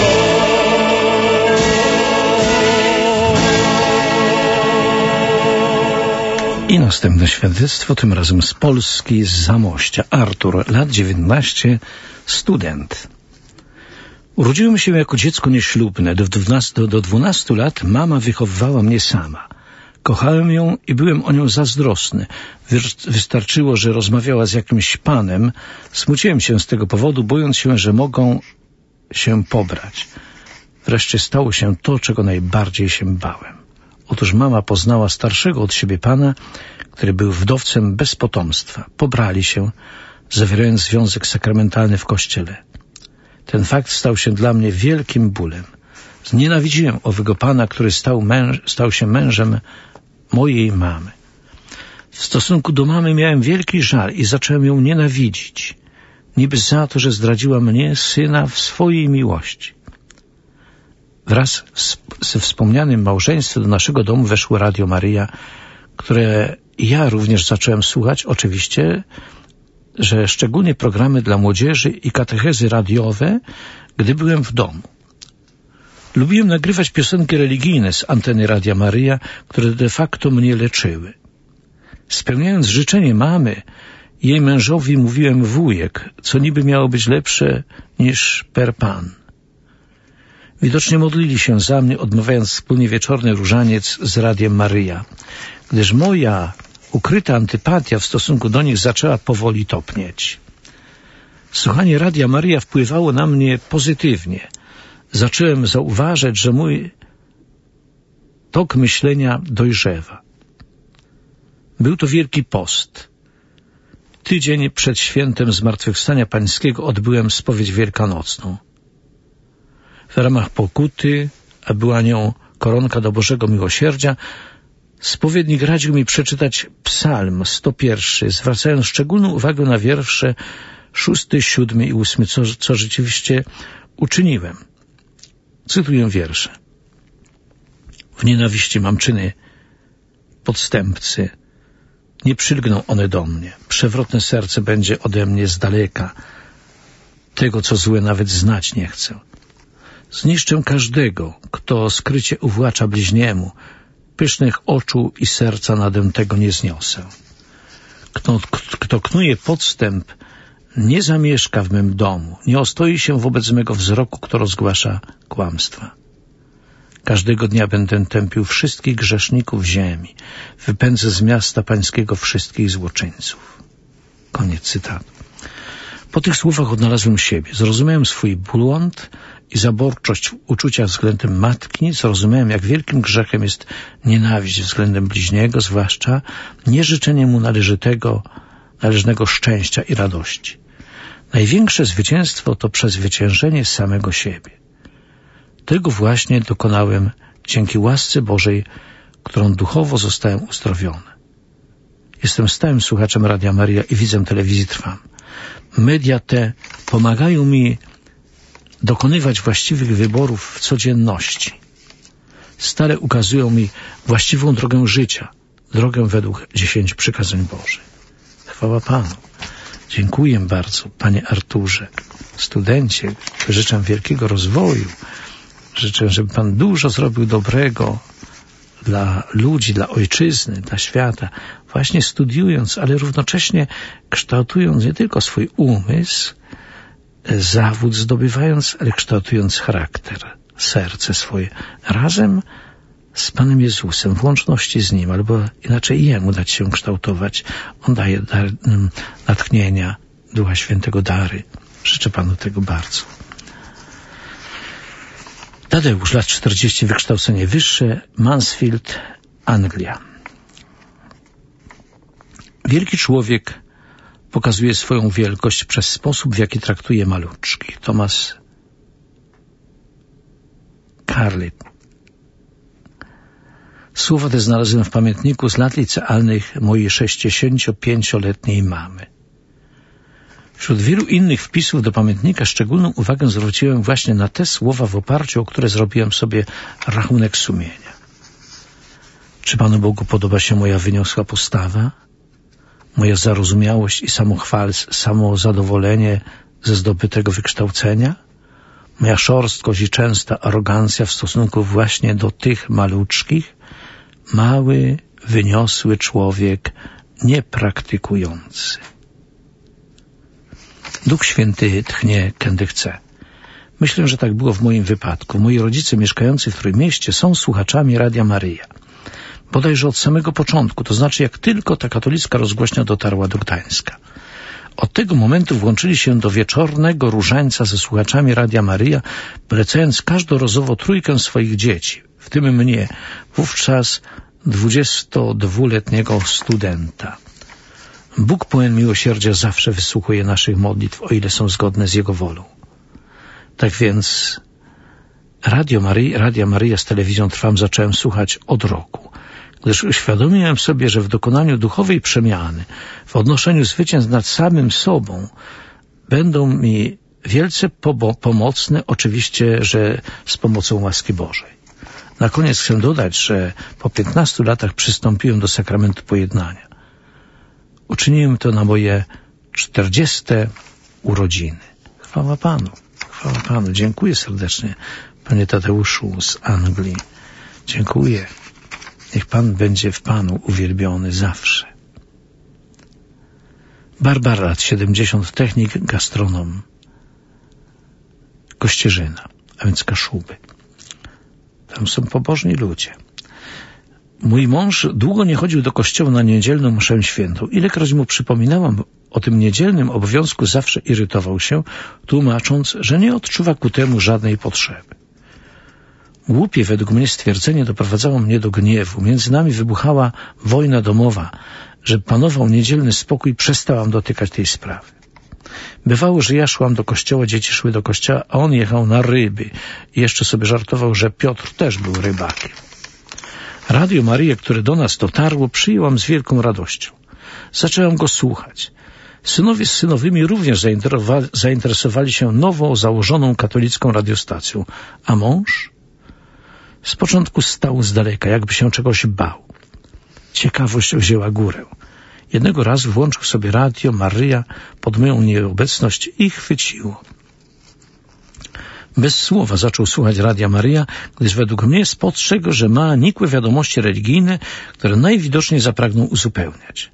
I następne świadectwo, tym razem z Polski, z Zamościa. Artur, lat 19, student. Urodziłem się jako dziecko nieślubne. Do 12 lat mama wychowywała mnie sama. Kochałem ją i byłem o nią zazdrosny. Wystarczyło, że rozmawiała z jakimś panem. Smuciłem się z tego powodu, bojąc się, że mogą się pobrać. Wreszcie stało się to, czego najbardziej się bałem. Otóż mama poznała starszego od siebie pana, który był wdowcem bez potomstwa. Pobrali się, zawierając związek sakramentalny w kościele. Ten fakt stał się dla mnie wielkim bólem. Znienawidziłem owego pana, który stał się mężem mojej mamy. W stosunku do mamy miałem wielki żal i zacząłem ją nienawidzić. Niby za to, że zdradziła mnie, syna, w swojej miłości. Wraz ze wspomnianym małżeństwem do naszego domu weszło Radio Maryja, które ja również zacząłem słuchać, oczywiście, że szczególnie programy dla młodzieży i katechezy radiowe, gdy byłem w domu. Lubiłem nagrywać piosenki religijne z anteny Radia Maryja, które de facto mnie leczyły. Spełniając życzenie mamy, jej mężowi mówiłem wujek, co niby miało być lepsze niż per pan. Widocznie modlili się za mnie, odmawiając wspólnie wieczorny różaniec z Radiem Maryja, gdyż moja ukryta antypatia w stosunku do nich zaczęła powoli topnieć. Słuchanie Radia Maryja wpływało na mnie pozytywnie. Zacząłem zauważać, że mój tok myślenia dojrzewa. Był to Wielki Post. Tydzień przed świętem Zmartwychwstania Pańskiego odbyłem spowiedź wielkanocną. W ramach pokuty, a była nią koronka do Bożego Miłosierdzia, spowiednik radził mi przeczytać Psalm 101, zwracając szczególną uwagę na wiersze 6, 7 i 8, co rzeczywiście uczyniłem. Cytuję wiersze. W nienawiści mam czyny podstępcy. Nie przylgną one do mnie. Przewrotne serce będzie ode mnie z daleka. Tego, co złe, nawet znać nie chcę. Zniszczę każdego, kto skrycie uwłacza bliźniemu. Pysznych oczu i serca nadem tego nie zniosę. Kto knuje podstęp, nie zamieszka w mym domu, nie ostoi się wobec mego wzroku, kto rozgłasza kłamstwa. Każdego dnia będę tępił wszystkich grzeszników ziemi. Wypędzę z miasta pańskiego wszystkich złoczyńców. Koniec cytatu. Po tych słowach odnalazłem siebie. Zrozumiałem swój błąd i zaborczość w uczuciach względem matki. Zrozumiałem, jak wielkim grzechem jest nienawiść względem bliźniego, zwłaszcza nieżyczenie mu należnego szczęścia i radości. Największe zwycięstwo to przezwyciężenie samego siebie. Tego właśnie dokonałem dzięki łasce Bożej, którą duchowo zostałem uzdrowiony. Jestem stałym słuchaczem Radia Maryja i widzem telewizji Trwam. Media te pomagają mi dokonywać właściwych wyborów w codzienności. Stale ukazują mi właściwą drogę życia, drogę według 10 przykazań Bożych. Chwała Panu. Dziękuję bardzo, Panie Arturze. Studencie, życzę wielkiego rozwoju. Życzę, żeby Pan dużo zrobił dobrego dla ludzi, dla ojczyzny, dla świata, właśnie studiując, ale równocześnie kształtując nie tylko swój umysł, zawód zdobywając, ale kształtując charakter, serce swoje, razem z Panem Jezusem, w łączności z Nim, albo inaczej Jemu dać się kształtować. On daje natchnienia, Ducha Świętego dary. Życzę Panu tego bardzo. Tadeusz, lat 40, wykształcenie wyższe, Mansfield, Anglia. Wielki człowiek pokazuje swoją wielkość przez sposób, w jaki traktuje maluczki. Thomas Carlyle. Słowa te znalazłem w pamiętniku z lat licealnych mojej 65-letniej mamy. Wśród wielu innych wpisów do pamiętnika szczególną uwagę zwróciłem właśnie na te słowa, w oparciu o które zrobiłem sobie rachunek sumienia. Czy Panu Bogu podoba się moja wyniosła postawa? Moja zarozumiałość i samozadowolenie ze zdobytego wykształcenia? Moja szorstkość i częsta arogancja w stosunku właśnie do tych maluczkich? Mały, wyniosły człowiek, niepraktykujący. Duch Święty tchnie, kędy chce. Myślę, że tak było w moim wypadku. Moi rodzice mieszkający w Trójmieście są słuchaczami Radia Maryja. Bodajże od samego początku, to znaczy jak tylko ta katolicka rozgłośnia dotarła do Gdańska. Od tego momentu włączyli się do wieczornego różańca ze słuchaczami Radia Maryja, polecając każdorazowo trójkę swoich dzieci, w tym mnie, wówczas 22-letniego studenta. Bóg pełen miłosierdzia zawsze wysłuchuje naszych modlitw, o ile są zgodne z Jego wolą. Tak więc Radia Maryja z telewizją Trwam zacząłem słuchać od roku, gdyż uświadomiłem sobie, że w dokonaniu duchowej przemiany, w odnoszeniu zwycięstw nad samym sobą, będą mi wielce pomocne, oczywiście, że z pomocą łaski Bożej. Na koniec chcę dodać, że po 15 latach przystąpiłem do sakramentu pojednania. Uczyniłem to na moje 40. urodziny. Chwała Panu, chwała Panu. Dziękuję serdecznie, Panie Tadeuszu z Anglii. Dziękuję. Niech Pan będzie w Panu uwielbiony zawsze. Barbara, lat 70, technik, gastronom. Kościerzyna, a więc Kaszuby. Tam są pobożni ludzie. Mój mąż długo nie chodził do kościoła na niedzielną mszę świętą. Ilekroć mu przypominałam o tym niedzielnym obowiązku, zawsze irytował się, tłumacząc, że nie odczuwa ku temu żadnej potrzeby. Głupie według mnie stwierdzenie doprowadzało mnie do gniewu. Między nami wybuchała wojna domowa. Żeby panował niedzielny spokój, przestałam dotykać tej sprawy. Bywało, że ja szłam do kościoła, dzieci szły do kościoła, a on jechał na ryby. I jeszcze sobie żartował, że Piotr też był rybakiem. Radio Maryja, które do nas dotarło, przyjęłam z wielką radością. Zaczęłam go słuchać. Synowie z synowymi również zainteresowali się nowo założoną katolicką radiostacją. A mąż? Z początku stał z daleka, jakby się czegoś bał. Ciekawość wzięła górę. Jednego razu włączył sobie Radio Maryja pod moją nieobecność i chwyciło. Bez słowa zaczął słuchać Radia Maryja, gdyż według mnie spostrzegł, że ma nikłe wiadomości religijne, które najwidoczniej zapragnął uzupełniać.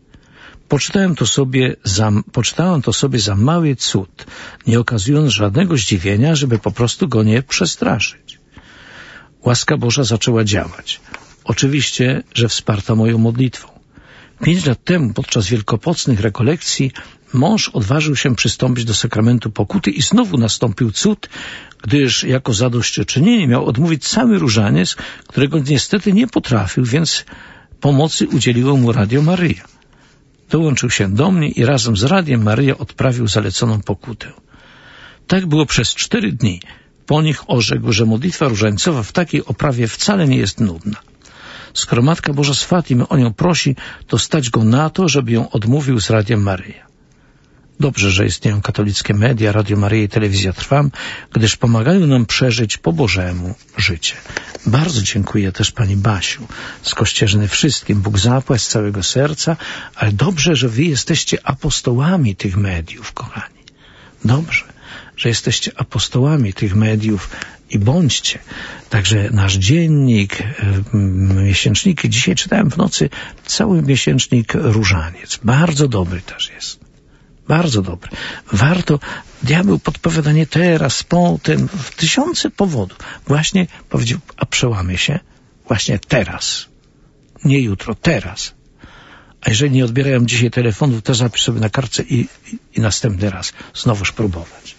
Poczytałem to sobie za mały cud, nie okazując żadnego zdziwienia, żeby po prostu go nie przestraszyć. Łaska Boża zaczęła działać. Oczywiście, że wsparta moją modlitwą. 5 lat temu, podczas wielkopocnych rekolekcji, mąż odważył się przystąpić do sakramentu pokuty i znowu nastąpił cud, gdyż jako zadośćuczynienie miał odmówić cały różaniec, którego niestety nie potrafił, więc pomocy udzieliło mu Radio Maryja. Dołączył się do mnie i razem z Radiem Maryja odprawił zaleconą pokutę. Tak było przez 4 dni. Po nich orzekł, że modlitwa różańcowa w takiej oprawie wcale nie jest nudna. Skoro Matka Boża z Fatimy o nią prosi, to stać go na to, żeby ją odmówił z Radiem Maryja. Dobrze, że istnieją katolickie media, Radio Maryja i Telewizja Trwam, gdyż pomagają nam przeżyć po Bożemu życie. Bardzo dziękuję też pani Basiu z Kościerzyny wszystkim. Bóg zapłać z całego serca, ale dobrze, że wy jesteście apostołami tych mediów, kochani. Dobrze, że jesteście apostołami tych mediów i bądźcie. Także nasz dziennik, miesięczniki. Dzisiaj czytałem w nocy cały miesięcznik Różaniec. Bardzo dobry też jest. Bardzo dobry. Warto, diabeł podpowiada nie teraz, potem, w 1000 powodów. Właśnie powiedział, a przełamie się właśnie teraz. Nie jutro, teraz. A jeżeli nie odbierają dzisiaj telefonu, to zapisz sobie na kartce i następny raz znowuż próbować.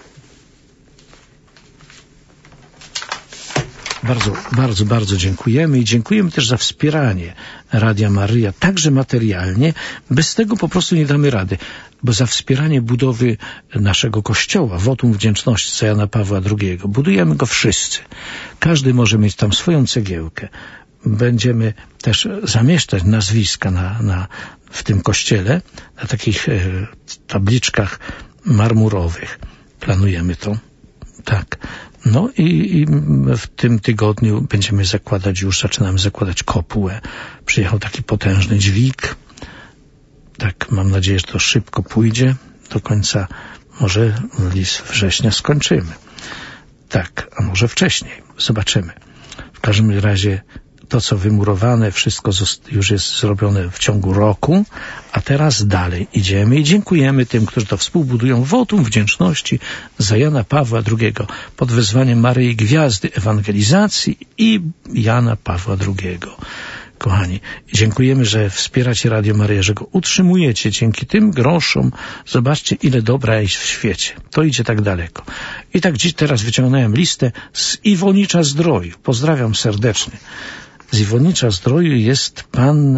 Bardzo dziękujemy i dziękujemy też za wspieranie Radia Maryja, także materialnie. Bez tego po prostu nie damy rady, bo za wspieranie budowy naszego kościoła, wotum wdzięczności za Jana Pawła II, budujemy go wszyscy. Każdy może mieć tam swoją cegiełkę. Będziemy też zamieszczać nazwiska w tym kościele, na takich tabliczkach marmurowych. Planujemy to. Tak. No i w tym tygodniu zaczynamy zakładać kopułę. Przyjechał taki potężny dźwig. Tak, mam nadzieję, że to szybko pójdzie. Do końca, może września skończymy. Tak, a może wcześniej. Zobaczymy. W każdym razie to, co wymurowane, wszystko już jest zrobione w ciągu roku, a teraz dalej idziemy i dziękujemy tym, którzy to współbudują. Wotum wdzięczności za Jana Pawła II pod wezwaniem Maryi Gwiazdy Ewangelizacji i Jana Pawła II. Kochani, dziękujemy, że wspieracie Radio Maryję, że go utrzymujecie dzięki tym groszom. Zobaczcie, ile dobra jest w świecie. To idzie tak daleko. I tak teraz wyciągnąłem listę z Iwonicza Zdroju. Pozdrawiam serdecznie. Z Iwonicza Zdroju jest pan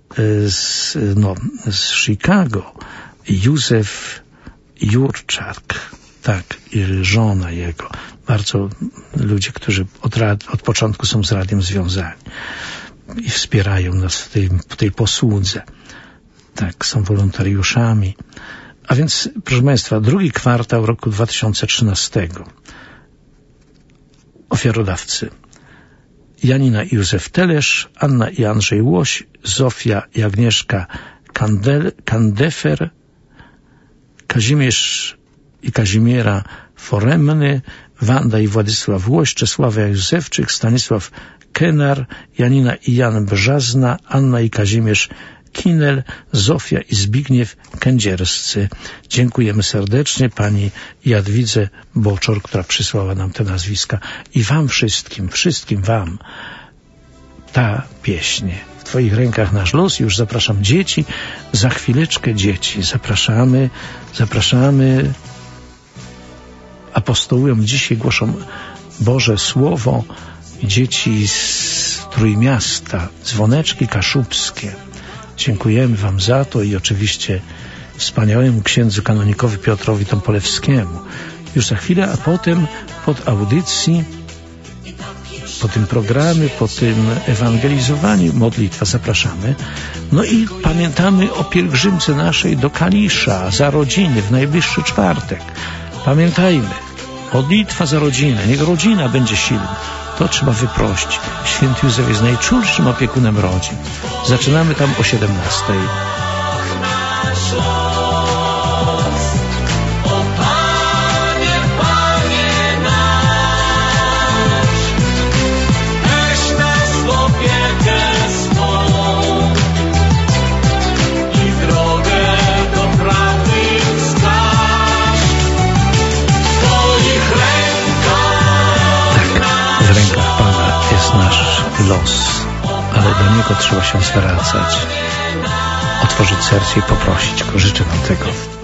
z Chicago, Józef Jurczak, tak, i żona jego. Bardzo ludzie, którzy od początku są z radiem związani i wspierają nas w tej posłudze. Tak, są wolontariuszami. A więc, proszę Państwa, 2 kwartał roku 2013. Ofiarodawcy: Janina i Józef Telesz, Anna i Andrzej Łoś, Zofia i Agnieszka Kandefer, Kazimierz i Kazimiera Foremny, Wanda i Władysław Łoś, Czesława Józefczyk, Stanisław Kenar, Janina i Jan Brzazna, Anna i Kazimierz Kinel, Zofia i Zbigniew Kędzierscy. Dziękujemy serdecznie pani Jadwidze Boczor, która przysłała nam te nazwiska. I wam wszystkim wam ta pieśń. W twoich rękach nasz los. Już zapraszam dzieci. Za chwileczkę dzieci. Zapraszamy. Apostołują dzisiaj, głoszą Boże Słowo dzieci z Trójmiasta, dzwoneczki kaszubskie. Dziękujemy wam za to i oczywiście wspaniałemu księdzu kanonikowi Piotrowi Tompolewskiemu. Już za chwilę, a potem pod audycji, po tym programie, po tym ewangelizowaniu, modlitwa, zapraszamy. No i pamiętamy o pielgrzymce naszej do Kalisza za rodziny w najbliższy czwartek. Pamiętajmy, modlitwa za rodzinę, niech rodzina będzie silna. To trzeba wyprosić. Święty Józef jest najczulszym opiekunem rodzin. Zaczynamy tam o 17:00. O Panie, Panie nasz. jest nasz los, ale do niego trzeba się zwracać, otworzyć serce i poprosić go. Życzę wam tego.